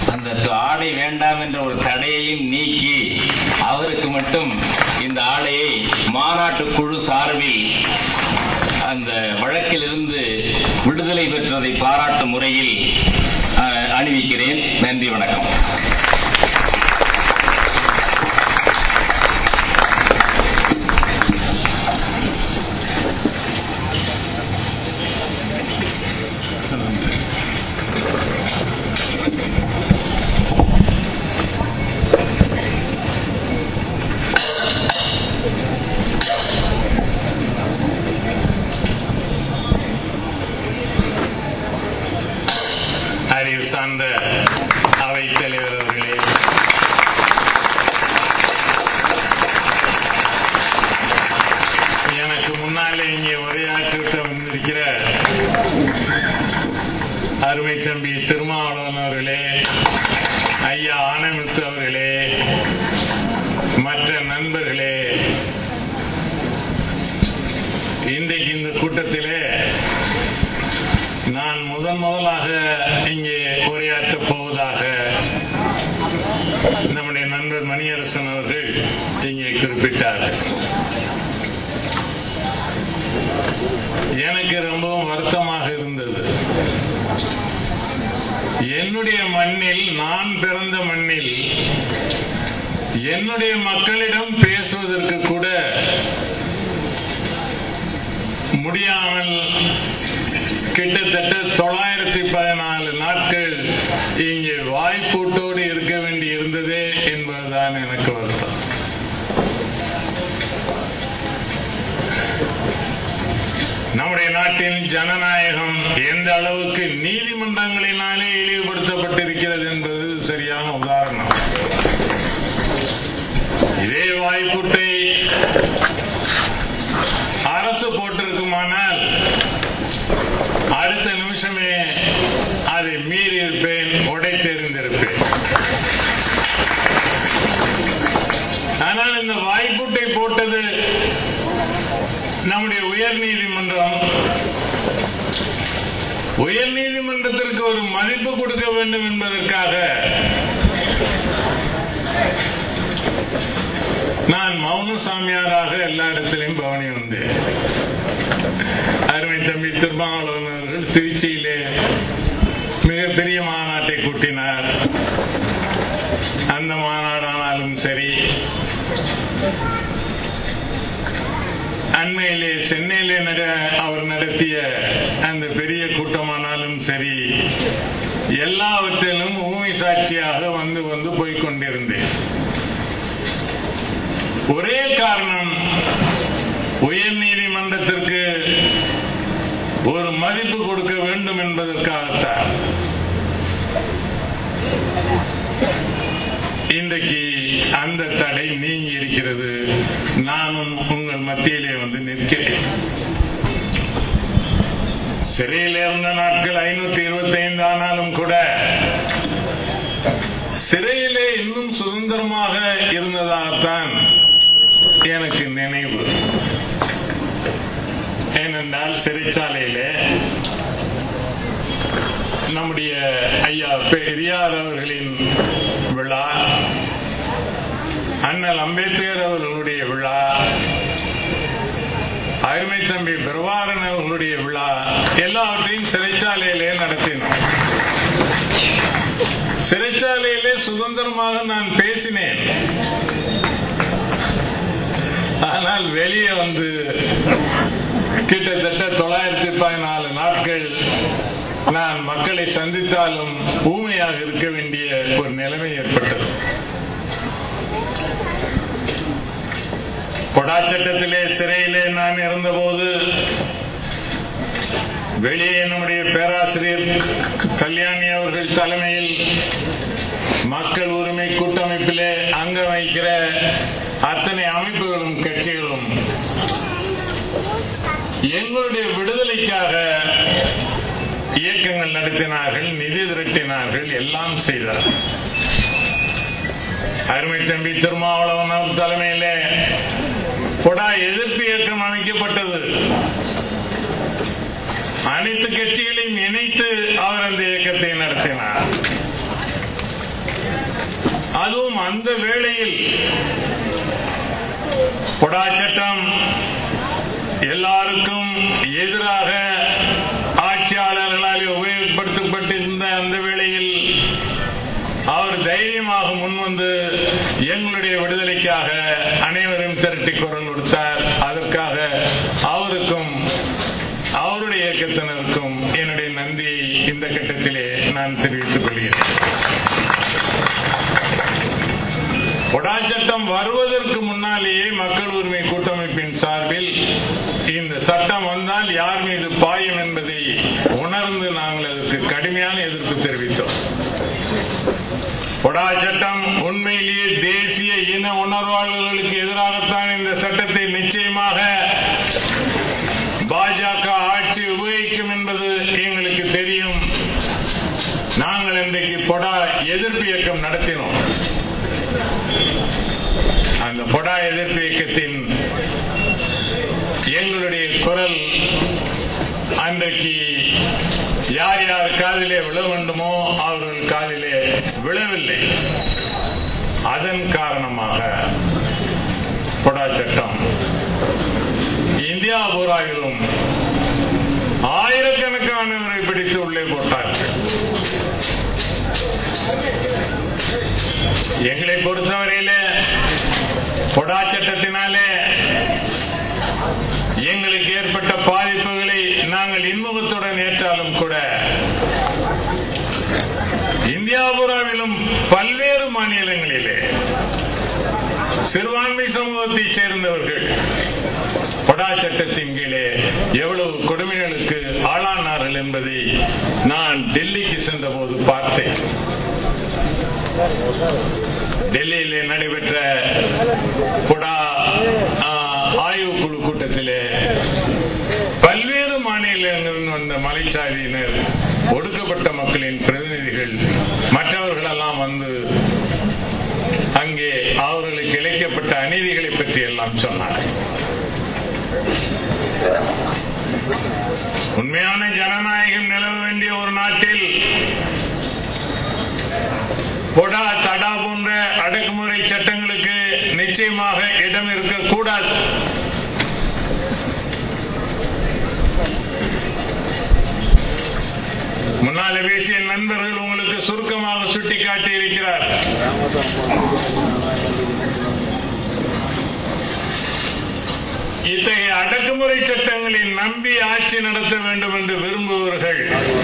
அந்த ஆடை வேண்டாம் என்ற ஒரு தடையையும் நீக்கி அவருக்கு மட்டும் இந்த ஆடையை மாநாட்டு குழு சார்பில் அந்த வழக்கிலிருந்து விடுதலை பெற்றதை பாராட்டும் முறையில் அணிவிக்கிறேன். நன்றி, வணக்கம். அறிவு சார்ந்த அவைத் தலைவர் அவர்களே, எனக்கு முன்னாலே இங்கே உரையாற்றிட்டு வந்திருக்கிற அருமை தம்பி திருமாவளவன் அவர்களே, ஐயா ஆனமுத்து அவர்களே, மற்ற நண்பர்களே, இன்றைக்கு இந்த கூட்டத்திலே நான் முதலாக இங்கே உரையாற்றப் போவதாக நம்முடைய நண்பர் மணியரசன் அவர்கள் இங்கே குறிப்பிட்டார்கள். எனக்கு ரொம்பவும் வருத்தமாக இருந்தது. என்னுடைய மண்ணில், நான் பிறந்த மண்ணில் என்னுடைய மக்களிடம் பேசுவதற்கு கூட முடியாமல் கிட்டத்தட்ட 914 நாட்கள் இங்கே வாய்ப்பூட்டோடு இருக்க வேண்டி இருந்ததே என்பதுதான் எனக்கு வருத்தம். நம்முடைய நாட்டின் ஜனநாயகம் எந்த அளவுக்கு நீதிமன்றங்களினாலே இழிவுபடுத்தப்பட்டிருக்கிறது என்பது சரியான உதாரணம். இதே வாய்ப்பூட்டை அரசு போட்டிருக்குமானால் அடுத்த நிமிஷமே அதை மீறி இருப்பேன், உடைத்தெறிந்திருப்பேன். ஆனால் இந்த வாய்ப்பூட்டை போட்டது நம்முடைய உயர்நீதிமன்றம். உயர்நீதிமன்றத்திற்கு ஒரு மதிப்பு கொடுக்க வேண்டும் என்பதற்காக நான் மௌன சாமியாராக எல்லா இடத்திலையும் பவனி வந்தேன். அருமை தம்பி திருமாவளவன் அவர்கள் திருச்சியிலே மிகப்பெரிய மாநாட்டை கூட்டினார். அந்த மாநாடானாலும் சரி, அண்மையிலே சென்னையிலே அவர் நடத்திய அந்த பெரிய கூட்டமானாலும் சரி, எல்லாவற்றிலும் ஊமை சாட்சியாக வந்து வந்து போய்கொண்டிருந்தேன். ஒரே காரணம், உயர் நீதிமன்றத்திற்கு ஒரு மதிப்பு கொடுக்க வேண்டும் என்பதற்காகத்தான். இன்றைக்கு அந்த தடை நீங்கி இருக்கிறது. நானும் உங்கள் மத்தியிலே வந்து நிற்கிறேன். சிறையில் இருந்த நாட்கள் 525 ஆனாலும் கூட சிறையிலே இன்னும் சுதந்திரமாக இருந்ததாகத்தான் எனக்கு நினைவு. ஏனென்றால் சிறைச்சாலையிலே நம்முடைய ஐயா பெரியார் அவர்களின் விழா, அண்ணல் அம்பேத்கர் அவர்களுடைய விழா, அருமை தம்பி பிரபாகரன் அவர்களுடைய விழா, எல்லாவற்றையும் சிறைச்சாலையிலே நடத்தினோம். சிறைச்சாலையிலே சுதந்திரமாக நான் பேசினேன். ஆனால் வெளியே வந்து கிட்டத்தட்ட 914 நாட்கள் நான் மக்களை சந்தித்தாலும் ஊமையாக இருக்க வேண்டிய ஒரு நிலைமை ஏற்பட்டது. பொடா சட்டத்திலே சிறையிலே நான் இருந்தபோது வெளியே நம்முடைய பேராசிரியர் கல்யாணி அவர்கள் தலைமையில் மக்கள் உரிமை கூட்டமைப்பிலே அங்கம் வகிக்கிற அத்தனை அமைப்புகளும் கட்சிகளும் எங்களுடைய விடுதலைக்காக இயக்கங்கள் நடத்தினார்கள், நிதி திரட்டினார்கள், எல்லாம் செய்தார். அருமை தம்பி திருமாவளவன் தலைமையிலே பொடா எதிர்ப்பு இயக்கம் அமைக்கப்பட்டது. அனைத்து கட்சிகளையும் இணைத்து அவர் அந்த இயக்கத்தை நடத்தினார். அதுவும் அந்த வேளையில் கொடா சட்டம் எல்லாருக்கும் எதிராக ஆட்சியாளர்களால் உபயோகப்படுத்தப்பட்டிருந்த அந்த வேளையில் அவர் தைரியமாக முன்வந்து எங்களுடைய விடுதலைக்காக அனைவரும் திரட்டி குரல் கொடுத்தார். அதற்காக அவருக்கும் அவருடைய இயக்கத்தினருக்கும் என்னுடைய நன்றியை இந்த கட்டத்திலே நான் தெரிவித்துக் கொள்கிறேன். கொடா சட்டம் வருவதற்கு முன்னாலேயே மக்கள் உரிமை கூட்டமைப்பின் சார்பில் இந்த சட்டம் வந்தால் யார் மீது பாயும் என்பதை உணர்ந்து நாங்கள் அதற்கு கடுமையான எதிர்ப்பு தெரிவித்தோம். கொடா சட்டம் உண்மையிலேயே தேசிய இன உணர்வாளர்களுக்கு எதிராகத்தான் இந்த சட்டத்தை நிச்சயமாக பாஜக ஆட்சி உபயோகிக்கும் என்பது எங்களுக்கு தெரியும். நாங்கள் இன்றைக்கு கொடா எதிர்ப்பு இயக்கம் நடத்தினோம். அந்த கொடா எதிர்ப்பு இயக்கத்தின் எங்களுடைய குரல் அன்றைக்கு யார் யார் காதிலே விழ வேண்டுமோ அவர்கள் காதிலே விழவில்லை. அதன் காரணமாக கொடா சட்டம் இந்தியா பூராவிலும் ஆயிரக்கணக்கானவரை பிடித்து உள்ளே போட்டார்கள். எங்களை பொறுத்தவரையிலே கொடா சட்டத்தினாலே எங்களுக்கு ஏற்பட்ட பாதிப்புகளை நாங்கள் இன்முகத்துடன் ஏற்றாலும் கூட இந்தியா பூராவிலும் பல்வேறு மாநிலங்களிலே சிறுபான்மை சமூகத்தைச் சேர்ந்தவர்கள் கொடா சட்டத்தின் கீழே எவ்வளவு கொடுமைகளுக்கு ஆளானார்கள் என்பதை நான் டெல்லிக்கு சென்ற போது பார்த்தேன். டெல்லியிலே நடைபெற்ற கொடா ஆய்வுக்குழு கூட்டத்திலே பல்வேறு மாநிலங்களில் வந்த மலைச்சாதியினர், ஒடுக்கப்பட்ட மக்களின் பிரதிநிதிகள், மற்றவர்கள் எல்லாம் வந்து அங்கே அவர்களுக்கு இழைக்கப்பட்ட அநீதிகளை பற்றி எல்லாம் சொன்னார்கள். உண்மையான ஜனநாயகம் நிலவ வேண்டிய ஒரு நாட்டில் கொடா தடா போன்ற அடக்குமுறை சட்டங்களுக்கு நிச்சயமாக இடம் இருக்கக்கூடாது. முன்னாலே பேசிய நண்பர்கள் உங்களுக்கு சுருக்கமாக சுட்டிக்காட்டி இருக்கிறார். இத்தகைய அடக்குமுறை சட்டங்களை நம்பி ஆட்சி நடத்த வேண்டும் என்று விரும்புபவர்கள்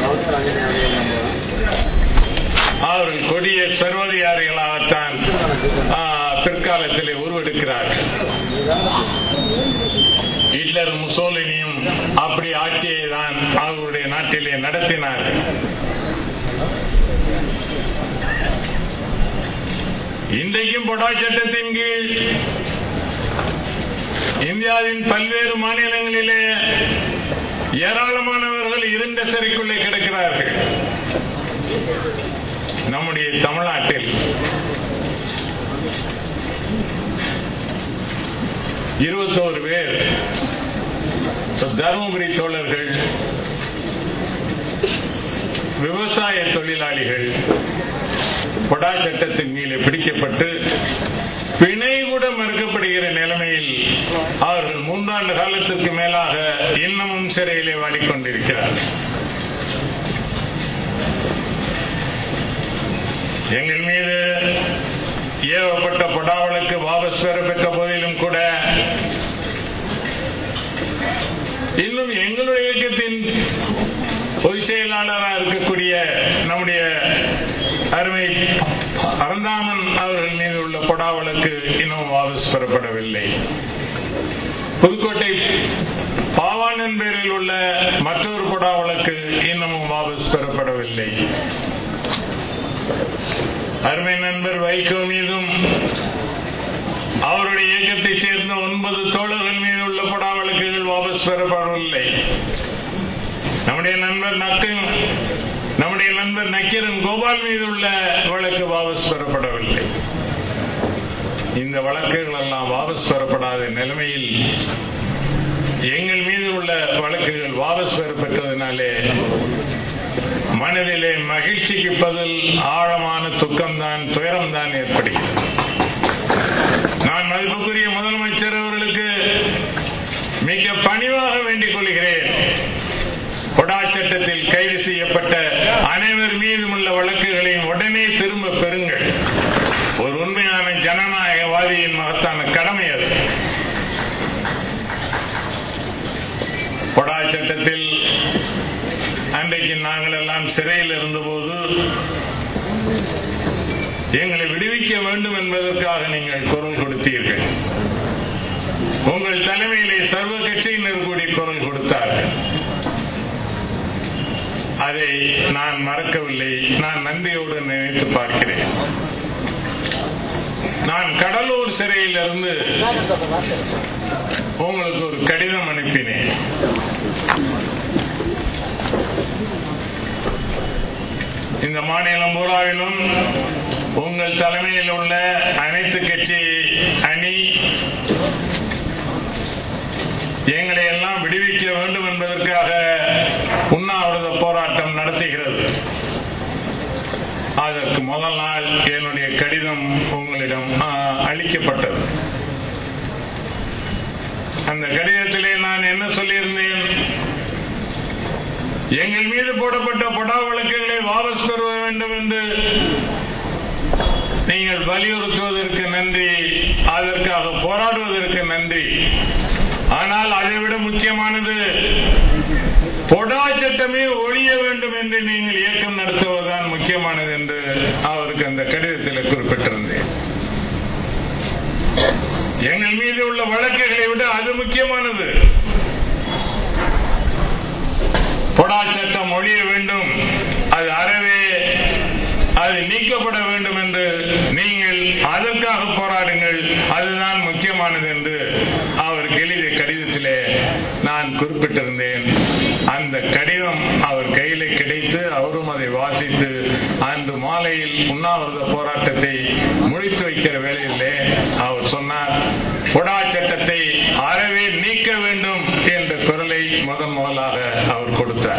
அவர்கள் கொடிய சர்வதிகாரிகளாகத்தான் பிற்காலத்திலே உருவெடுக்கிறார்கள். ஹிட்லர் முசோலினியும் அப்படி ஆட்சியை தான் அவர்களுடைய நாட்டிலே நடத்தினார்கள். இன்றைக்கும் கொடா சட்டத்தின் கீழ் இந்தியாவின் பல்வேறு மாநிலங்களிலே ஏராளமானவர்கள் இருண்ட சிறைக்குள்ளே கிடக்கிறார்கள். நம்முடைய தமிழ்நாட்டில் 21 பேர் தருமபுரி தோழர்கள், விவசாய தொழிலாளிகள் கொடா சட்டத்தின் கீழே பிடிக்கப்பட்டு பிணை கூட மறுக்கப்படுகிற நிலைமையில் அவர்கள் 3 ஆண்டு காலத்திற்கு மேலாக இன்னமும் சிறையிலே வாடிக்கொண்டிருக்கிறார்கள். எங்கள் மீது ஏவப்பட்ட கொடா வழக்கு வாபஸ் பெறப்பெற்ற போதிலும் கூட இன்னும் எங்களுடைய இயக்கத்தின் பொதுச் செயலாளராக இருக்கக்கூடிய நம்முடைய அருமை அறந்தாமன் அவர்கள் மீது உள்ள கொடா வழக்கு இன்னும் வாபஸ் பெறப்படவில்லை. புதுக்கோட்டை பாவாணன் பேரில் உள்ள மற்றொரு கொடா வழக்கு இன்னமும் வாபஸ் பெறப்படவில்லை. அருமை நண்பர் வைகோ மீதும் அவருடைய இயக்கத்தைச் சேர்ந்த 9 தோழர்கள் மீது உள்ள கொடா வழக்குகள் வாபஸ் பெறப்படவில்லை. நம்முடைய நண்பர் நக்கீரன் கோபால் மீது உள்ள வழக்கு வாபஸ் பெறப்படவில்லை. இந்த வழக்குகள் எல்லாம் வாபஸ் பெறப்படாத நிலைமையில் எங்கள் மீது உள்ள வழக்குகள் வாபஸ் பெறப்பட்டதினாலே மனதிலே மகிழ்ச்சிக்கு பதில் ஆழமான துக்கம்தான், துயரம்தான் ஏற்படுகிறது. நான் மதிப்புக்குரிய முதலமைச்சர் அவர்களுக்கு மிக பணிவாக வேண்டிக் கொள்கிறேன். கொடா சட்டத்தில் கைது செய்யப்பட்ட அனைவர் மீதும் உள்ள வழக்குகளையும் உடனே திரும்ப பெறுங்கள். ஒரு உண்மையான ஜனநாயகவாதியின் மகத்தான கடமை அது. கொடா சட்டத்தில் அன்றைக்கு நாங்கள் எல்லாம் சிறையில் இருந்தபோது எங்களை விடுவிக்க வேண்டும் என்பதற்காக நீங்கள் குரல் கொடுத்தீர்கள். உங்கள் தலைமையிலே சர்வ கட்சியினர் கூடி குரல் கொடுத்தார்கள். அதை நான் மறக்கவில்லை. நான் நன்றியோடு நினைத்து பார்க்கிறேன். நான் கடலூர் சிறையிலிருந்து உங்களுக்கு ஒரு கடிதம் அனுப்பினேன். இந்த மாநிலம் பூராவிலும் உங்கள் தலைமையில் உள்ள அனைத்து கட்சி அணி எங்களை எல்லாம் விடுவிக்க வேண்டும் என்பதற்காக உண்ணாவிரத போராட்டம் நடத்துகிறது. அதற்கு முதல் நாள் என்னுடைய கடிதம் உங்களிடம் அளிக்கப்பட்டது. அந்த கடிதத்திலே நான் என்ன சொல்லியிருந்தேன்? எங்கள் மீது போடப்பட்ட பொடா வழக்குகளை வாபஸ் பெற வேண்டும் என்று நீங்கள் வலியுறுத்துவதற்கு நன்றி, அதற்காக போராடுவதற்கு நன்றி. ஆனால் அதைவிட முக்கியமானது பொடா சட்டமே ஒழிய வேண்டும் என்று நீங்கள் இயக்கம் நடத்துவதுதான் முக்கியமானது என்று அவருக்கு அந்த கடிதத்தில் குறிப்பிட்டிருந்தேன். எங்கள் மீது உள்ள வழக்குகளை விட அது முக்கியமானது. பொடா சட்டம் ஒழிய வேண்டும், அது அறவே அது நீக்கப்பட வேண்டும் என்று நீங்கள் அதற்காக போராடுங்கள், அதுதான் முக்கியமானது என்று அவருக்கு எழுதிய கடிதத்திலே நான் குறிப்பிட்டிருந்தேன். அந்த கடிதம் அவர் கையிலே கிடைத்து அவரும் அதை வாசித்து அன்று மாலையில் உண்ணாவிரத போராட்டத்தை முடித்து வைக்கிற வேளையிலே அவர் சொன்னார், பொடா சட்டத்தை அறவே நீக்க வேண்டும் என்ற குரலை முதலாக அவர் கொடுத்தார்.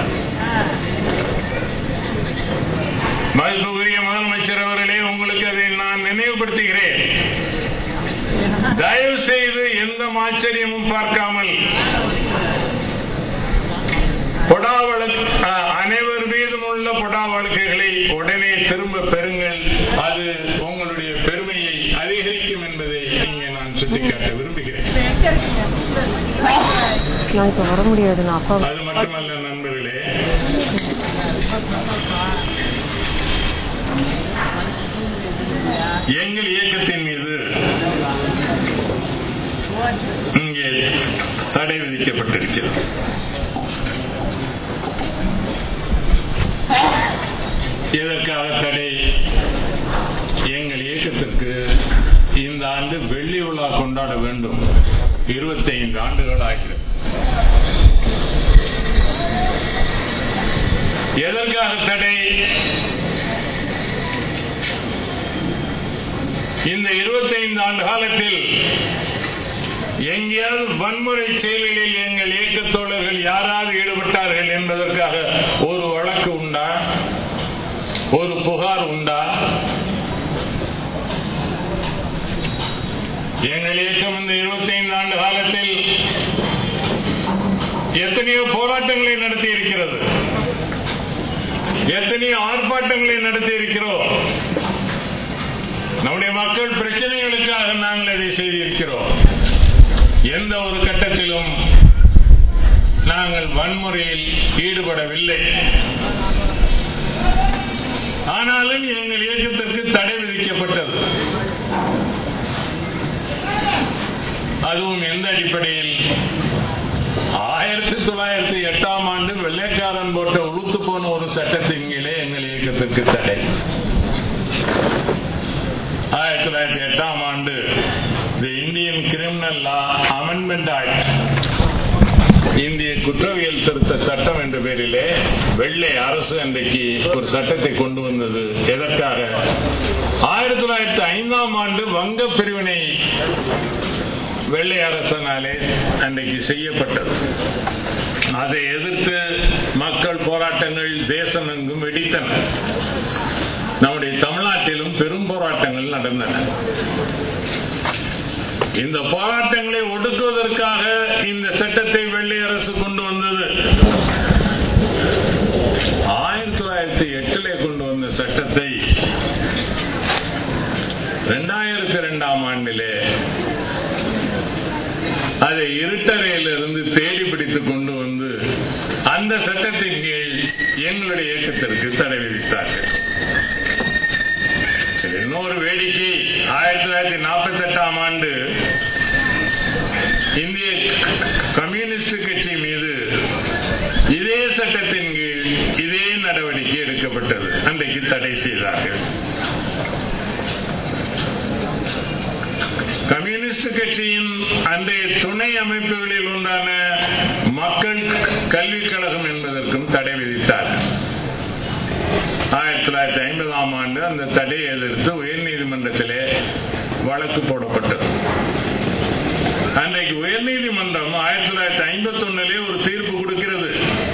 மதிப்புக்குரிய முதலமைச்சர் அவர்களே, உங்களுக்கு அதை நான் நினைவுபடுத்துகிறேன். தயவு செய்து எந்த ஆச்சரியமும் பார்க்காமல் பொடா வழக்கு அனைவர் மீதும் உள்ள பொடா வழக்குகளை உடனே திரும்ப பெறுங்கள். அது உங்களுடைய பெருமையை அதிகரிக்கும் என்பதை இங்கே நான் சுட்டிக்காட்ட விரும்புகிறேன். வர முடியாது. அது மட்டுமல்ல நண்பர்களே, எங்கள் இயக்கத்தின் மீது இங்கே தடை விதிக்கப்பட்டிருக்கிறது. எதற்காக தடை? எங்கள் இயக்கத்திற்கு இந்த ஆண்டு வெள்ளி விழா கொண்டாட வேண்டும். 25 ஆண்டுகள் ஆகிறது. எதற்காக தடை? இந்த 25 ஆண்டு காலத்தில் எங்கேயாவது வன்முறை செயல்களில் எங்கள் இயக்க தோழர்கள் யாராவது ஈடுபட்டார்கள் என்பதற்காக ஒரு வழக்கு உண்டா? ஒரு புகார் உண்டா? எங்கள் இயக்கம் இந்த 25 ஆண்டு காலத்தில் எத்தனையோ போராட்டங்களை நடத்தி இருக்கிறது, எத்தனையோ ஆர்ப்பாட்டங்களை நடத்தி இருக்கிறோம். நம்முடைய மக்கள் பிரச்சனைகளுக்காக நாங்கள் அதை செய்திருக்கிறோம். எந்த ஒரு கட்டத்திலும் நாங்கள் வன்முறையில் ஈடுபடவில்லை. ஆனாலும் எங்கள் இயக்கத்திற்கு தடை விதிக்கப்பட்டது. அதுவும் எந்த அடிப்படையில்? 1908ஆம் ஆண்டு வெள்ளைக்காரன் போட்ட உளுத்து போன ஒரு சட்டத்தின் கீழே எங்கள் இயக்கத்திற்கு தடை. 1908ஆம் ஆண்டு the Indian criminal law amendment act, இந்திய குற்றவியல் திருத்த சட்டம் என்ற பெயரிலே வெள்ளை அரசு அன்றைக்கு ஒரு சட்டத்தை கொண்டு வந்தது. எதற்காக? 1905ஆம் ஆண்டு வங்க பிரிவினை வெள்ளை அரசனாலே அன்றைக்கு செய்யப்பட்டது. அதை எதிர்த்து மக்கள் போராட்டங்கள் தேசம் எங்கும் வெடித்தன. நம்முடைய தமிழ்நாட்டிலும் பெரும் போராட்டங்கள் நடந்தன. இந்த போராட்டங்களை ஒடுக்குவதற்காக இந்த சட்டத்தை வெள்ளை அரசு கொண்டு வந்தது. 1908 கொண்டு வந்த சட்டத்தை 2002ஆம் ஆண்டிலே அதை இருட்டறையிலிருந்து தேடி பிடித்துக் கொண்டு வந்து அந்த சட்டத்தின் கீழ் எங்களுடைய இயக்கத்திற்கு தடை விதித்தார்கள். இன்னொரு வேடிக்கை, 1948ஆம் ஆண்டு இந்திய கம்யூனிஸ்ட் கட்சி மீது இதே சட்டத்தின் கீழ் இதே நடவடிக்கை எடுக்கப்பட்டது. அன்றைக்கு தடை செய்தார்கள். கம்யூனிஸ்ட் கட்சியின் அன்றைய துணை அமைப்புகளில் ஒன்றான மக்கள் கல்விக் கழகம் என்பதற்கும் தடை விதித்தார்கள். 1950ஆம் ஆண்டு அந்த தடையை எதிர்த்து உயர்நீதிமன்றத்திலே வழக்கு போடப்பட்டது. அன்றைக்கு உயர்நீதிமன்றம் 1951 ஒரு தீர்ப்பு கொடுக்கிறது.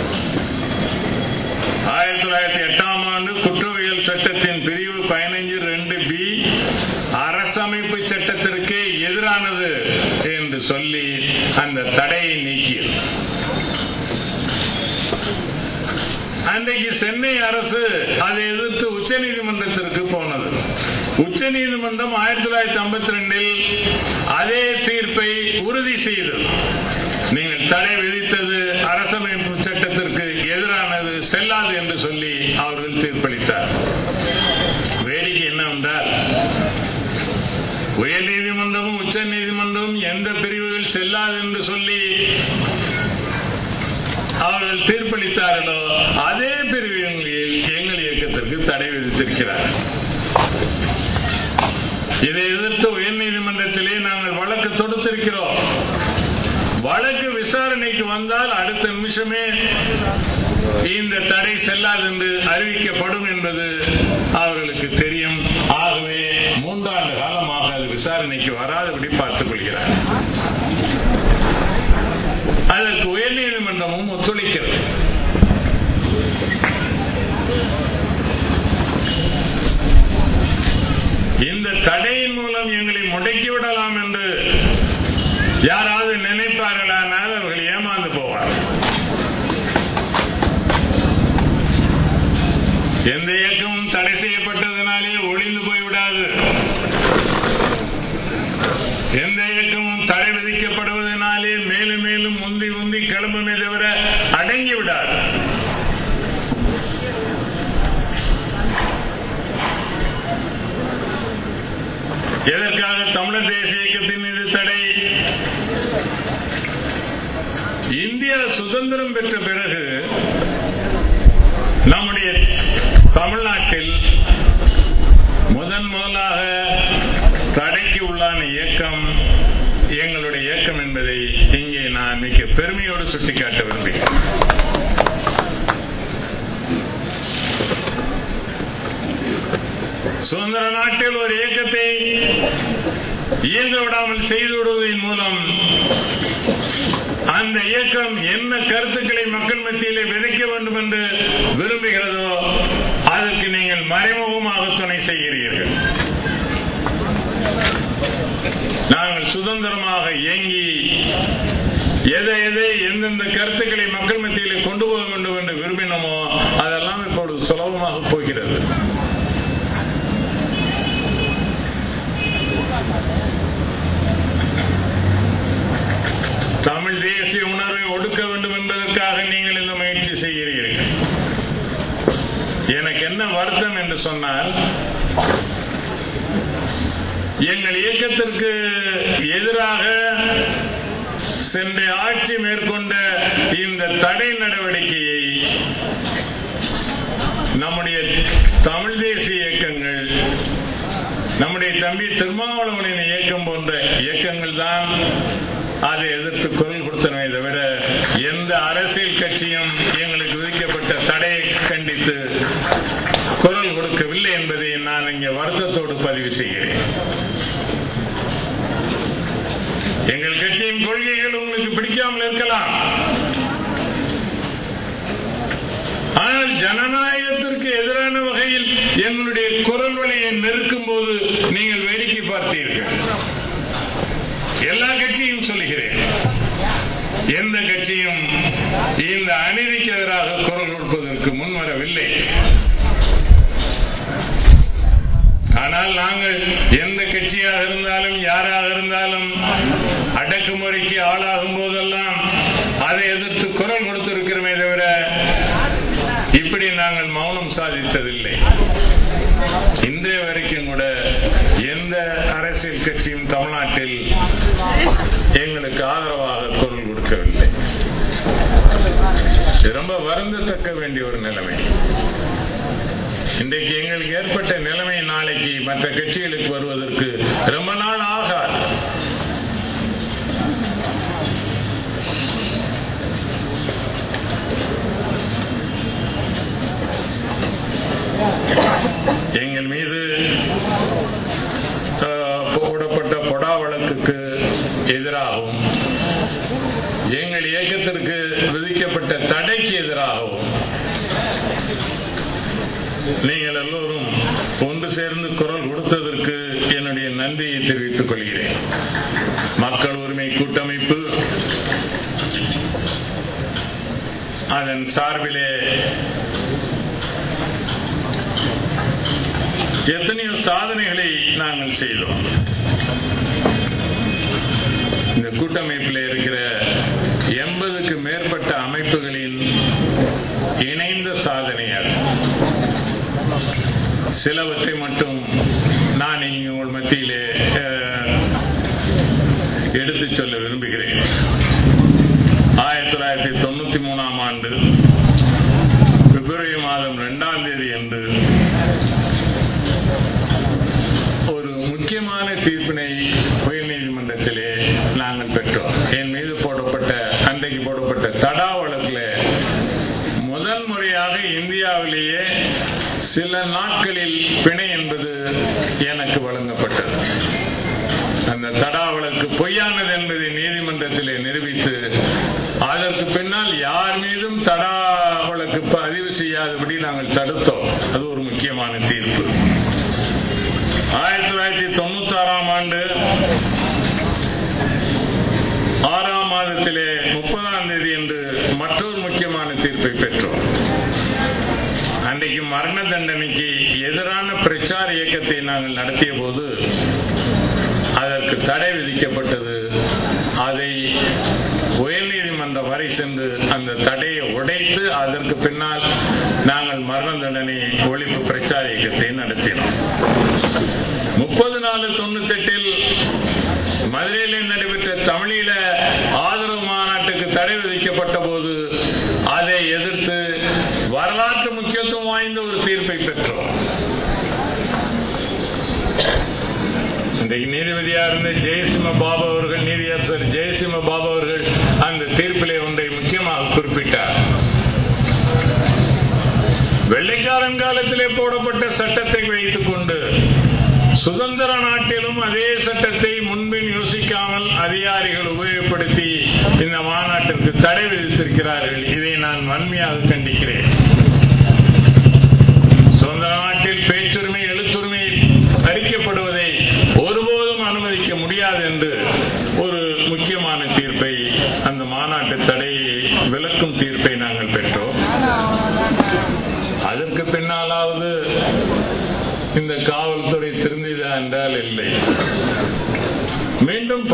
1908ஆம் ஆண்டு குற்றவியல் சட்டத்தின் பிரிவு 15(2)B அரசமைப்பு சட்டத்திற்கு எதிரானது என்று சொல்லி அந்த தடையை நீக்கியது. அன்றைக்கு சென்னை அரசு அதை எதிர்த்து உச்ச நீதிமன்றத்திற்கு போனது. உச்ச நீதிமன்றம் 1952 அதே தீர்ப்பை உறுதி செய்தது. நீங்கள் தடை விதித்தது அரசமைப்பு சட்டத்திற்கு எதிரானது, செல்லாது என்று சொல்லி அவர்கள் தீர்ப்பளித்தார். வேடிக்கை என்னவென்றால், உயர் நீதிமன்றமும் உச்ச நீதிமன்றமும் எந்த பிரிவுகள் செல்லாது என்று சொல்லி அவர்கள் தீர்ப்பளித்தார்களோ அதே பிரிவுகளில் எங்கள் இயக்கத்திற்கு தடை விதித்திருக்கிறார். இதை எதிர்த்து உயர்நீதிமன்றத்திலே நாங்கள் வழக்கு தொடுத்திருக்கிறோம். வழக்கு விசாரணைக்கு வந்தால் அடுத்த நிமிஷமே இந்த தடை செல்லாது என்று அறிவிக்கப்படும் என்பது அவர்களுக்கு தெரியும். ஆகவே 3 ஆண்டு காலமாக அது விசாரணைக்கு வராதபடி பார்த்துக் கொள்கிறார். அதற்கு உயர்நீதிமன்றமும் ஒத்துழைக்கிறது. இந்த தடையின் மூலம் எங்களை முடக்கிவிடலாம் என்று யாராவது நினைப்பார்களானால் அவர்கள் ஏமாந்து போவார். எந்த இயக்கமும் தடை செய்யப்பட்டதனாலே ஒளிந்து போய்விடாது. எந்த இயக்கமும் தடை விதிக்கப்படுவதனாலே மேலும் மேலும் முந்தி முந்தி கிளம்புமே தவிர அடங்கி விடாது. எதற்காக தமிழர் தேசிய இயக்கத்தின் மீது தடை? இந்தியா சுதந்திரம் பெற்ற பிறகு நம்முடைய தமிழ்நாட்டில் முதலாக தடைக்கு உள்ளான இயக்கம் எங்களுடைய இயக்கம் என்பதை இங்கே நான் மிக பெருமையோடு சுட்டிக்காட்ட விரும்புகிறேன். சுதந்திர நாட்டில் ஒரு இயக்கத்தை இயங்க விடாமல் செய்து விடுவதன் மூலம் அந்த இயக்கம் என்ன கருத்துக்களை மக்கள் மத்தியிலே விதைக்க வேண்டும் என்று விரும்புகிறதோ அதற்கு நீங்கள் மறைமுகமாக துணை செய்கிறீர்கள். நாங்கள் சுதந்திரமாக இயங்கி எதை எந்தெந்த கருத்துக்களை மக்கள் மத்தியிலே கொண்டு போக வேண்டும் என்று விரும்பினோமோ அதெல்லாம் இப்பொழுது சுலபமாக போகிறது. தமிழ் தேசிய உணர்வை ஒடுக்க வேண்டும் என்பதற்காக நீங்கள் இந்த முயற்சி செய்கிறீர்கள். எனக்கு என்ன வருத்தம் என்று சொன்னால், எங்கள் இயக்கத்திற்கு எதிராக சென்ற ஆட்சி மேற்கொண்ட இந்த தடை நடவடிக்கையை நம்முடைய தமிழ் தேசிய இயக்கங்கள், நம்முடைய தம்பி திருமாவளவனின் இயக்கம் போன்ற இயக்கங்கள் தான் அதை எதிர்த்து குரல் கொடுத்தனவே தவிர எந்த அரசியல் கட்சியும் எங்களுக்கு விதிக்கப்பட்ட தடையை கண்டித்து குரல் கொடுக்கவில்லை என்பதை நான் இங்கே வருத்தத்தோடு பதிவு செய்கிறேன். எங்கள் கட்சியின் கொள்கைகள் உங்களுக்கு பிடிக்காமல் இருக்கலாம். ஆனால் ஜனநாயகத்திற்கு எதிரான வகையில் எங்களுடைய குரல் வலையை நெருக்கும் போது நீங்கள் வேடிக்கை பார்த்தீர்கள். எல்லா கட்சியும் சொல்கிறேன், எந்த கட்சியும் இந்த அநீதிக்கு எதிராக குரல் கொடுப்பதற்கு முன்வரவில்லை. ஆனால் நாங்கள் எந்த கட்சியாக இருந்தாலும் யாராக இருந்தாலும் அடக்குமுறைக்கு ஆளாகும் போதெல்லாம் அதை எதிர்த்து குரல் கொடுத்திருக்கிறோமே தவிர இப்படி நாங்கள் மௌனம் சாதித்ததில்லை. இன்றைய வரைக்கும் கூட எந்த அரசியல் கட்சியும் தமிழ்நாட்டில் எங்களுக்கு ஆதரவாக குரல் கொடுக்கவில்லை. ரொம்ப வருந்தத்தக்க வேண்டிய ஒரு நிலைமை. இன்றைக்கு எங்களுக்கு ஏற்பட்ட நிலைமை நாளைக்கு மற்ற கட்சிகளுக்கு வருவதற்கு ரொம்ப நாள் ஆகாது. எங்கள் மீது போடப்பட்ட பொடா வழக்குக்கு எதிராகவும் எங்கள் இயக்கத்திற்கு விதிக்கப்பட்ட தடைக்கு எதிராகவும் நீங்கள் எல்லோரும் ஒன்று சேர்ந்து குரல் கொடுத்ததற்கு என்னுடைய நன்றியை தெரிவித்துக் கொள்கிறேன். மக்கள் உரிமை கூட்டமைப்பு அதன் சார்பிலே எத்தனையோ சாதனைகளை நாங்கள் செய்தோம். இந்த கூட்டமைப்பில் இருக்கிற 80க்கு மேற்பட்ட அமைப்புகளின் இணைந்த சாதனையால் சிலவற்றை மட்டும் நான் இங்கு உங்கள் மத்தியிலே எடுத்துச் சொல்ல விரும்புகிறேன். 1993ஆம் ஆண்டு பிப்ரவரி மாதம் 2ஆம் தேதி அன்று ஒரு முக்கியமான தீர்ப்பினை உயர்நீதிமன்றத்திலே நாங்கள் பெற்றோம். என் மீது அன்றைக்கு போடப்பட்ட தடா வழக்கில் முதல் முறையாக இந்தியாவிலேயே சில நாட்களில் பிணை என்பது எனக்கு வழங்கப்பட்டது. அந்த தடா வழக்கு பொய்யானது என்பதை நீதிமன்றத்திலே நிரூபித்து அதற்கு பின்னால் யார் மீதும் தடா வழக்கு பதிவு செய்யாதபடி நாங்கள் தடுத்தோம். அது ஒரு முக்கியமான தீர்ப்பு. 1996ஆம் ஆண்டு 6ஆம் மாதத்திலே 30ஆம் தேதி என்று மற்றொரு முக்கியமான தீர்ப்பை பெற்றோம். அன்றைக்கு மரண தண்டனைக்கு எதிரான பிரச்சார இயக்கத்தை நாங்கள் நடத்திய போது அதற்கு தடை விதிக்கப்பட்டது. அதை உயர்நீதிமன்றம் வரை சென்று அந்த தடையை உடைத்து அதற்கு பின்னால் நாங்கள் மரண தண்டனை ஒழிப்பு பிரச்சார இயக்கத்தை நடத்தினோம். 30/4/98 மதுரையிலே நடைபெற்ற தமிழீழ ஆதரவு மாநாட்டுக்கு தடை விதிக்கப்பட்ட போது அதை எதிர்த்து வரலாற்று முக்கியத்துவம் வாய்ந்த ஒரு தீர்ப்பை பெற்றோம். இன்றைக்கு நீதிபதியாக இருந்த ஜெயசிம்ம பாபு அவர்கள், நீதியரசர் ஜெயசிம்ம பாபு அவர்கள் அந்த தீர்ப்பிலே ஒன்றை முக்கியமாக குறிப்பிட்டார். வெள்ளைக்காரன் காலத்திலே போடப்பட்ட சட்டத்தை வைத்துக் கொண்டு சுதந்திர நாட்டிலும் அதே சட்டத்தை முன்பின் யோசிக்காமல் அதிகாரிகள் உபயோகப்படுத்தி இந்த மாநாட்டிற்கு தடை விதித்திருக்கிறார்கள். இதை நான் வன்மையாக கண்டிக்கிறேன். சுதந்திர நாட்டில் பேச்சுரிமை, எழுத்துரிமை பறிக்கப்படுவதை ஒருபோதும் அனுமதிக்க முடியாது என்று ஒரு முக்கியமான தீர்ப்பை, அந்த மாநாட்டு தடையை விலக்கும் தீர்ப்பை நாங்கள் பெற்றோம். அதற்கு பின்னாலாவது இந்த காவல்துறை திருந்திதா என்றால் இல்லை. மீண்டும்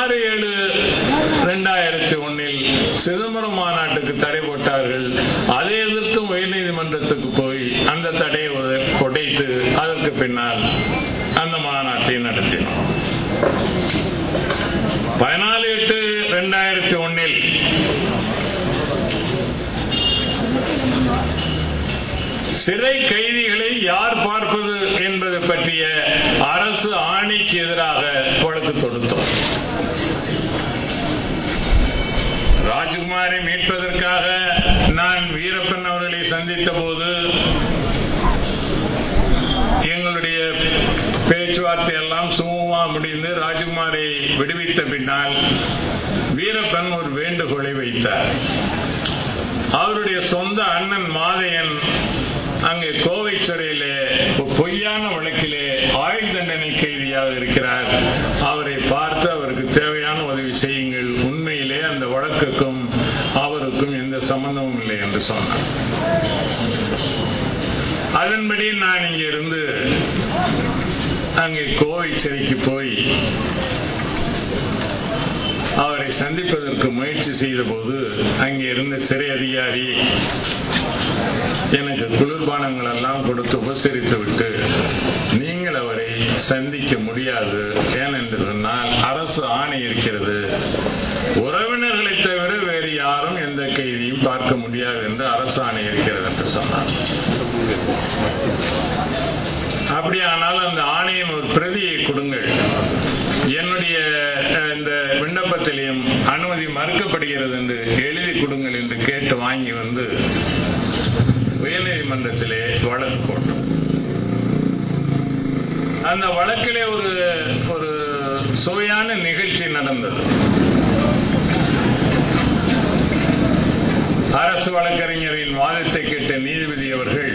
16/7/2001 சிதம்பரம் மாநாட்டுக்கு தடை போட்டார்கள். அதை எதிர்த்து உயர்நீதிமன்றத்துக்கு போய் அந்த தடையை உடைத்து அதற்கு பின்னால் அந்த மாநாட்டை நடத்தினோம். 14/8/2001 சிறை கைதிகளை யார் பார்ப்பது என்பது பற்றிய அரசு ஆணைக்கு எதிராக வழக்கு தொடுத்தோம். ராஜ்குமாரை மீட்பதற்காக நான் வீரப்பன் அவர்களை சந்தித்த போது எங்களுடைய பேச்சுவார்த்தை எல்லாம் சுமூகமா முடிந்து ராஜ்குமாரை விடுவித்த பின்னால் வீரப்பன் ஒரு வேண்டுகோளை வைத்தார். அவருடைய சொந்த அண்ணன் மாதையன் அங்கே கோவை சிறையிலே பொய்யான வழக்கிலே ஆயுள் தண்டனை கைதியாக இருக்கிறார். அவரை பார்த்து அவருக்கு தேவையான உதவி செய்யுங்கள், உண்மையிலே அந்த வழக்குக்கும் அவருக்கும் எந்த சம்பந்தமும் இல்லை என்று சொன்னார். அதன்படி நான் இங்க இருந்து அங்கே கோவை சிறைக்கு போய் அவரை சந்திப்பதற்கு முயற்சி செய்த போது அங்கே இருந்த சிறை அதிகாரி எனக்கு குளிர்பானங்கள் எல்லாம் கொடுத்து உபசரித்து விட்டு, நீங்கள் அவரை சந்திக்க முடியாது, ஏனென்று சொன்னால் அரசு ஆணை இருக்கிறது, உறவினர்களை தவிர வேறு யாரும் எந்த கைதியும் பார்க்க முடியாது என்று அரசு ஆணை இருக்கிறது என்று சொன்னார். அப்படியானால் அந்த ஆணையின் ஒரு பிரதியை கொடுங்கள், என்னுடைய இந்த விண்ணப்பத்திலையும் அனுமதி மறுக்கப்படுகிறது என்று எழுதி கொடுங்கள் என்று கேட்டு வாங்கி வந்து உயர்நீதிமன்றத்திலே வழக்கு போட்டோம். அந்த வழக்கிலே ஒரு சுவையான நிகழ்ச்சி நடந்தது. அரசு வழக்கறிஞரின் வாதத்தை கேட்ட நீதிபதி அவர்கள்,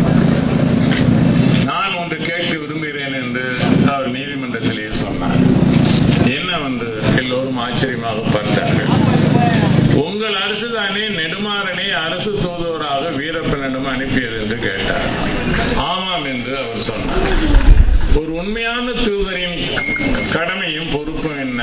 நான் ஒன்று கேட்க விரும்புகிறேன் என்று அவர் நீதிமன்றத்திலே சொன்னார். என்னவென்று எல்லோரும் ஆச்சரியமாக பார்த்தார்கள். உங்கள் அரசு தானே நெடுமாறனை அரசு தூதுவராக வீரப்பனிடம் அனுப்பியது என்று கேட்டார். ஆமாம் என்று அவர் சொன்னார். ஒரு உண்மையான தூதரின் கடமையும் பொறுப்பும் என்ன?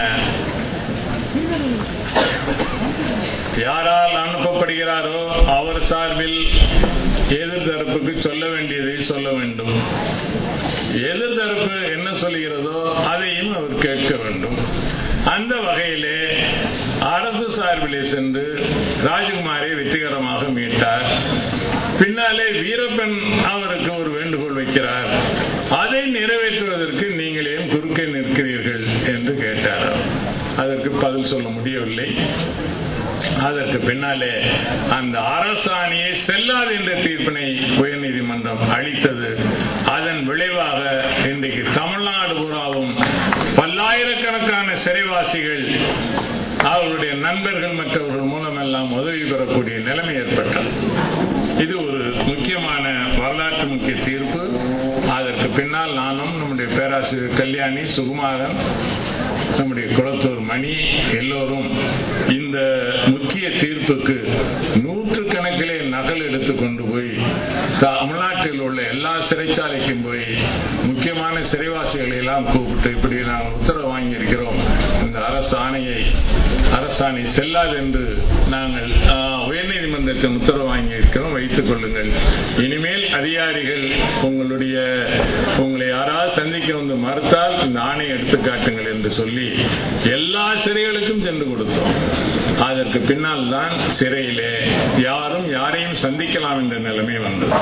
யாரால் அனுப்பப்படுகிறாரோ அவர் சார்பில் எதிர்தரப்புக்கு சொல்ல வேண்டியதை சொல்ல வேண்டும், எதிர்தரப்பு என்ன சொல்கிறதோ அதையும் அவர் கேட்க வேண்டும். அந்த வகையிலே அரசு சார்பிலே சென்று ராஜகுமாரை வெற்றிகரமாக மீட்டார். பின்னாலே வீரப்பன் அவருக்கு ஒரு வேண்டுகோள் வைக்கிறார், அதை நிறைவேற்றுவதற்கு நீங்கள் ஏன் குறுக்கே நிற்கிறீர்கள் என்று கேட்டார். அதற்கு பதில் சொல்ல முடியவில்லை. அதற்கு பின்னாலே அந்த அரசாணையை செல்லாது என்ற தீர்ப்பினை உயர்நீதிமன்றம் அளித்தது. அதன் விளைவாக இன்றைக்கு தமிழ்நாடு பூராவும் பல்லாயிரக்கணக்கான சிறைவாசிகள் அவர்களுடைய நண்பர்கள் மற்றவர்கள் மூலமெல்லாம் உதவி பெறக்கூடிய நிலைமை ஏற்பட்டது. இது ஒரு முக்கியமான வரலாற்று முக்கிய தீர்ப்பு. அதற்கு பின்னால் நானும் நம்முடைய பேராசிரியர் கல்யாணி, சுகுமாரன், நம்முடைய குளத்தூர் மணி எல்லோரும் இந்த முக்கிய தீர்ப்புக்கு நூற்றுக்கணக்கிலே நகல் எடுத்து கொண்டு போய் தமிழ்நாட்டில் உள்ள எல்லா சிறைச்சாலைக்கும் போய் முக்கியமான சிறைவாசிகளை எல்லாம் கூப்பிட்டு, இப்படி நாங்கள் உத்தரவு வாங்கியிருக்கிறோம், இந்த அரசாணை செல்லாது என்று நாங்கள் உயர்நீதிமன்றத்தின் உத்தரவு வாங்கியிருக்கிறோம், வைத்துக் கொள்ளுங்கள். இனிமேல் அதிகாரிகள் உங்களை யாராவது சந்திக்க வந்து மறுத்தால் இந்த ஆணையை எடுத்து காட்டுங்கள் என்று சொல்லி எல்லா சிறைகளுக்கும் சென்று கொடுத்தோம். அதற்கு பின்னால் தான் சிறையிலே யாரும் யாரையும் சந்திக்கலாம் என்ற நிலைமை வந்தது.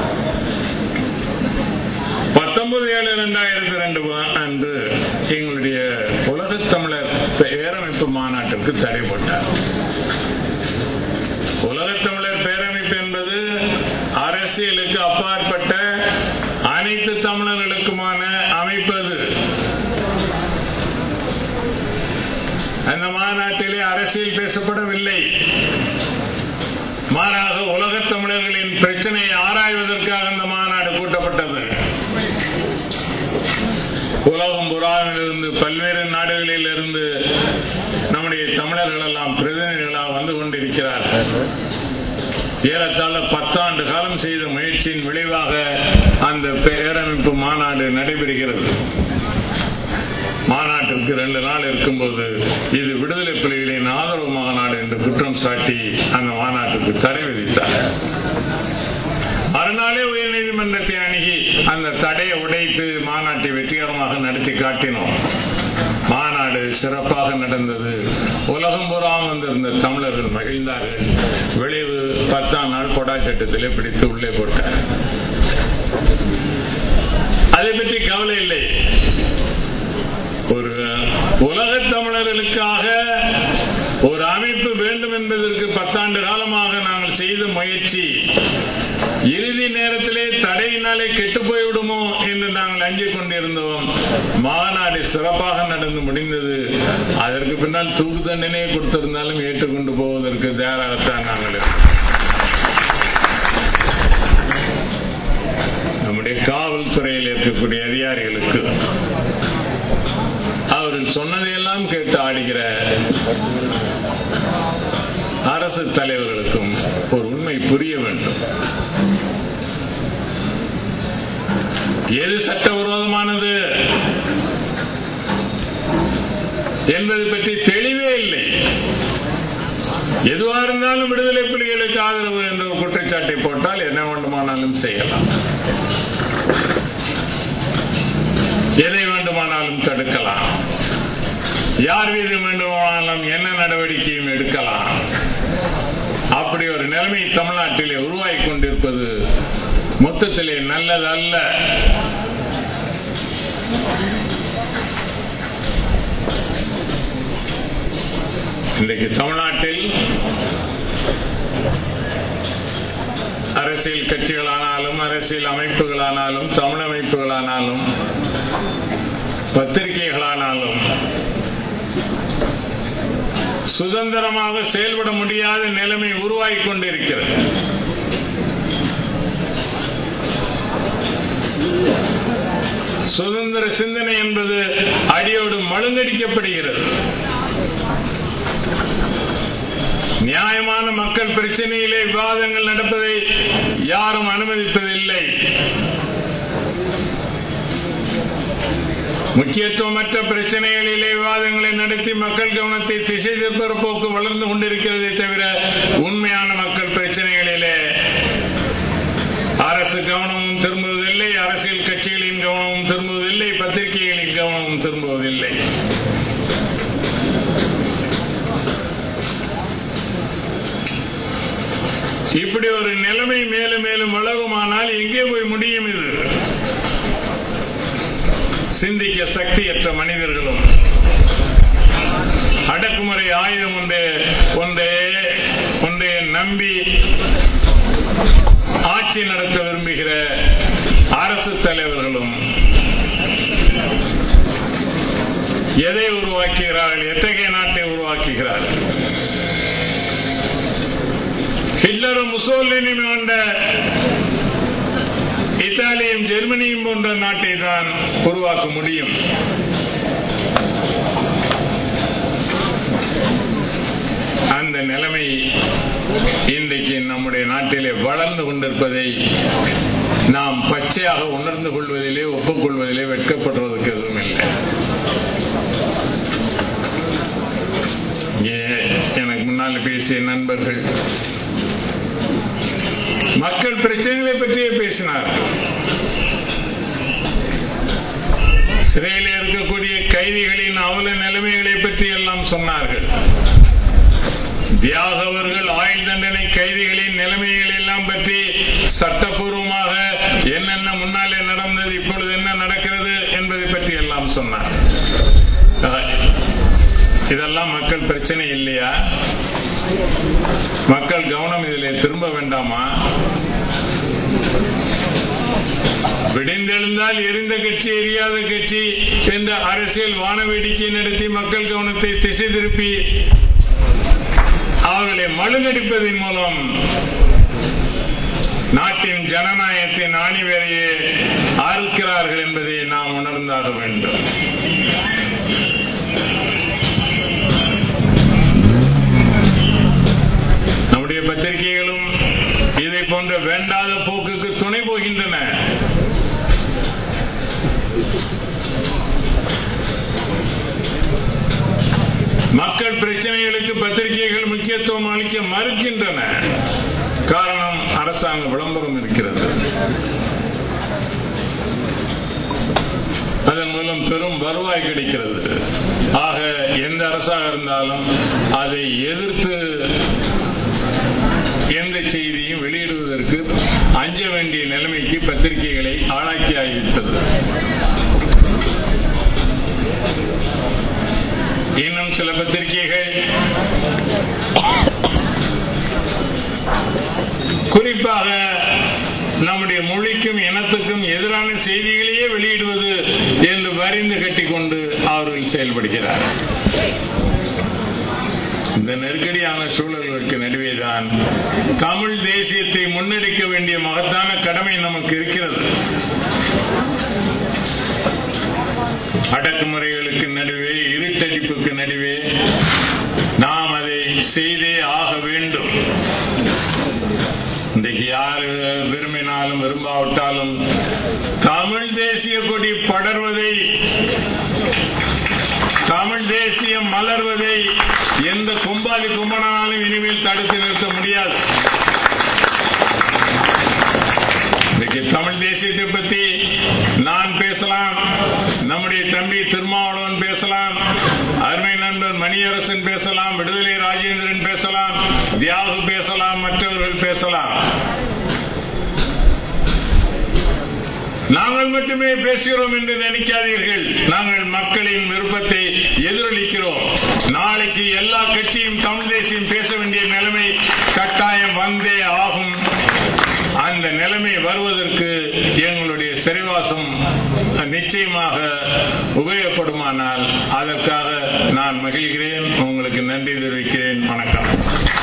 19/7/2002 அன்று எங்களுடைய உலகத் தமிழர் பேரமைப்பு மாநாட்டிற்கு தடை போட்டார். உலகத் தமிழர் பேரமைப்பு என்பது அரசியலுக்கு அப்பாற்பட்ட அனைத்து தமிழர்களுக்குமான அமைப்பு. அந்த மாநாட்டிலே அரசியல் பேசப்படவில்லை. மாறாக உலகத் தமிழர்களின் பிரச்சனையை ஆராய்வதற்காக அந்த மாநாடு கூட்டப்பட்டது. உலகம் புறாவிலிருந்து பல்வேறு நாடுகளில் இருந்து நம்முடைய தமிழர்கள் எல்லாம் பிரதிநிதிகளாக வந்து கொண்டிருக்கிறார்கள். ஏறத்தாழ 10 ஆண்டு காலம் செய்த முயற்சியின் விளைவாக அந்த பேரமைப்பு மாநாடு நடைபெறுகிறது. மாநாட்டிற்கு 2 நாள் இருக்கும்போது இது விடுதலை புலிகளின் ஆதரவு மாநாடு என்று குற்றம் சாட்டி அந்த மாநாட்டுக்கு தடை விதித்தார். மறுநாளே உயர்நீதிமன்றத்தை அணுகி அந்த தடையை உடைத்து மாநாட்டை வெற்றிகரமாக நடத்தி காட்டினோம். மாநாடு சிறப்பாக நடந்தது. உலகம் பூராம் வந்திருந்த தமிழர்கள் மகிழ்ந்தார்கள். விளைவு 10ஆம் நாள் கொடா சட்டத்திலே பிடித்து உள்ளே போட்டார். அதை பற்றி கவலை இல்லை. ஒரு உலகத் தமிழர்களுக்காக ஒரு அமைப்பு வேண்டும் என்பதற்கு 10 ஆண்டு காலமாக நாங்கள் செய்த முயற்சி இறுதி நேரத்திலே தடையினாலே கெட்டு போய்விடுமோ என்று நாங்கள் அஞ்சிக் கொண்டிருந்தோம். மாநாடு சிறப்பாக நடந்து முடிந்தது. அதற்கு பின்னால் தூக்கு தண்டனையை கொடுத்திருந்தாலும் ஏற்றுக்கொண்டு போவதற்கு தயாராகத்தான் நாங்கள் நம்முடைய காவல்துறையில் இருக்கக்கூடிய அதிகாரிகளுக்கு, அவர்கள் சொன்னதையெல்லாம் கேட்டு ஆடுகிற அரசு தலைவர்களுக்கும் ஒரு உண்மை புரிய வேண்டும். எது சட்டவிரோதமானது என்பது பற்றி தெளிவே இல்லை. எதுவா இருந்தாலும் விடுதலை புலிகளுக்கு ஆதரவு என்ற ஒரு குற்றச்சாட்டை போட்டால் என்ன வேண்டுமானாலும் செய்யலாம், எதை வேண்டுமானாலும் தடுக்கலாம், யார் மீது வேண்டுமானாலும் என்ன நடவடிக்கையும் எடுக்கலாம். அப்படி ஒரு நிலைமை தமிழ்நாட்டிலே உருவாகி கொண்டிருப்பது மொத்தத்திலே நல்லதல்ல. இன்றைக்கு தமிழ்நாட்டில் அரசியல் கட்சிகளானாலும் அரசியல் அமைப்புகளானாலும் தமிழ் அமைப்புகளானாலும் பத்திரிகைகளானாலும் சுதந்திரமாக செயல்பட முடியாத நிலைமை உருவாகி கொண்டிருக்கிறது. சுதந்திர சிந்தனை என்பது அடியோடு மழுங்கடிக்கப்படுகிறது. நியாயமான மக்கள் பிரச்சனையிலே விவாதங்கள் நடப்பதை யாரும் அனுமதிப்பதில்லை. முக்கியத்துவமற்ற பிரச்சனைகளிலே விவாதங்களை நடத்தி மக்கள் கவனத்தை திசை திருப்புற போக்கு வளர்ந்து கொண்டிருக்கிறதை தவிர உண்மையான மக்கள் பிரச்சனைகளிலே அரசு கவனமும் திரும்புவதில்லை, அரசியல் கட்சிகளின் கவனமும் திரும்புவதில்லை, பத்திரிகைகளின் கவனமும் திரும்புவதில்லை. இப்படி ஒரு நிலைமை மேலும் மேலும் வளருமானால் எங்கே போய் முடியும்? இது சிந்திக்க சக்தியற்ற மனிதர்களும் அடக்குமுறை ஆயுதம் ஒன்றே நம்பி ஆட்சி நடத்த விரும்புகிற அரசு தலைவர்களும் எதை உருவாக்குகிறார்கள்? எத்தகைய நாட்டை உருவாக்குகிறார்கள்? ஹிட்லரும் முசோலினியும் ஆண்ட இத்தாலியும் ஜெர்மனியும் போன்ற நாட்டை தான் உருவாக்க முடியும். அந்த நிலைமை இன்றைக்கு நம்முடைய நாட்டிலே வளர்ந்து கொண்டிருப்பதை நாம் பச்சையாக உணர்ந்து கொள்வதிலே, ஒப்புக்கொள்வதிலே வெட்கப்படுவதற்கு எதுவும் இல்லை. எனக்கு முன்னால் பேசிய நண்பர்கள் மக்கள் பிரச்சனைகளை பற்றியே பேசினார். சிறையில் இருக்கக்கூடிய கைதிகளின் அவல நிலைமைகளை பற்றி எல்லாம் சொன்னார்கள். தியாக அவர்கள் ஆயுள் தண்டனை கைதிகளின் நிலைமைகள் எல்லாம் பற்றி சட்டப்பூர்வமாக என்னென்ன முன்னாலே நடந்தது, இப்பொழுது என்ன நடக்கிறது என்பதை பற்றி எல்லாம் சொன்னார். இதெல்லாம் மக்கள் பிரச்சனை இல்லையா? மக்கள் கவனம் இதிலே திரும்ப வேண்டாமா? விடிந்தெழுந்தால் எரிந்த கட்சி எரியாத கட்சி என்ற அரசியல் வானவேடிக்கை நடத்தி மக்கள் கவனத்தை திசை திருப்பி அவர்களை மழுங்கடிப்பதன் மூலம் நாட்டின் ஜனநாயகத்தின் ஆணிவேரையே அறுக்கிறார்கள் என்பதை நாம் உணர்ந்தாக வேண்டும். நம்முடைய பத்திரிகைகளும் இதை போன்ற வேண்டாத போக்குக்கு துணை போகின்றன. மக்கள் பிரச்சனைகளுக்கு பத்திரிகைகள் முக்கியத்துவம் அளிக்க மறுக்கின்றன. காரணம், அரசாங்க விளம்பரம் இருக்கிறது. அதன் மூலம் பெரும் வருவாய் கிடைக்கிறது. ஆக எந்த அரசாக இருந்தாலும் அதை எதிர்த்து எந்த செய்தியும் வெளியிடுவதற்கு அஞ்ச வேண்டிய நிலைமைக்கு பத்திரிகைகளை ஆளாக்கி ஆகிவிட்டது. இன்னும் சில பத்திரிகைகள் குறிப்பாக நம்முடைய மொழிக்கும் இனத்துக்கும் எதிரான செய்திகளையே வெளியிடுவது என்று வரிந்து கட்டிக்கொண்டு அவர்கள் செயல்படுகிறார். இந்த நெருக்கடியான சூழல்களுக்கு நடுவேதான் தமிழ் தேசியத்தை முன்னெடுக்க வேண்டிய மகத்தான கடமை நமக்கு இருக்கிறது. அடக்குமுறைகளுக்கு நடுவே, இருட்டடிப்புக்கு நடுவே நாம் அதை செய்தே ஆக வேண்டும். இன்றைக்கு யாரு விரும்பினாலும் விரும்பாவிட்டாலும் தமிழ் தேசிய கொடி படர்வதை, தமிழ் தேசியம் மலர்வதை எந்த கும்பாதி கும்பனாலும் இனிமேல் தடுத்து நிறுத்த முடியாது. தமிழ் தேசியத்தை பற்றி நான் பேசலாம், நம்முடைய தம்பி திருமாவளவன் பேசலாம், அருமை நண்பர் மணியரசன் பேசலாம், விடுதலை ராஜேந்திரன் பேசலாம், தியாகு பேசலாம், மற்றவர்கள் பேசலாம். நாங்கள் மட்டுமே பேசுகிறோம் என்று நினைக்காதீர்கள். நாங்கள் மக்களின் விருப்பத்தை எதிரொலிக்கிறோம். நாளைக்கு எல்லா கட்சியும் தமிழ் தேசியம் பேச வேண்டிய நிலைமை கட்டாயம் வந்தே ஆகும். அந்த நிலைமை வருவதற்கு எங்களுடைய சிறைவாசம் நிச்சயமாக உபயோகப்படுமானால் அதற்காக நான் மகிழ்கிறேன். உங்களுக்கு நன்றி தெரிவிக்கிறேன். வணக்கம்.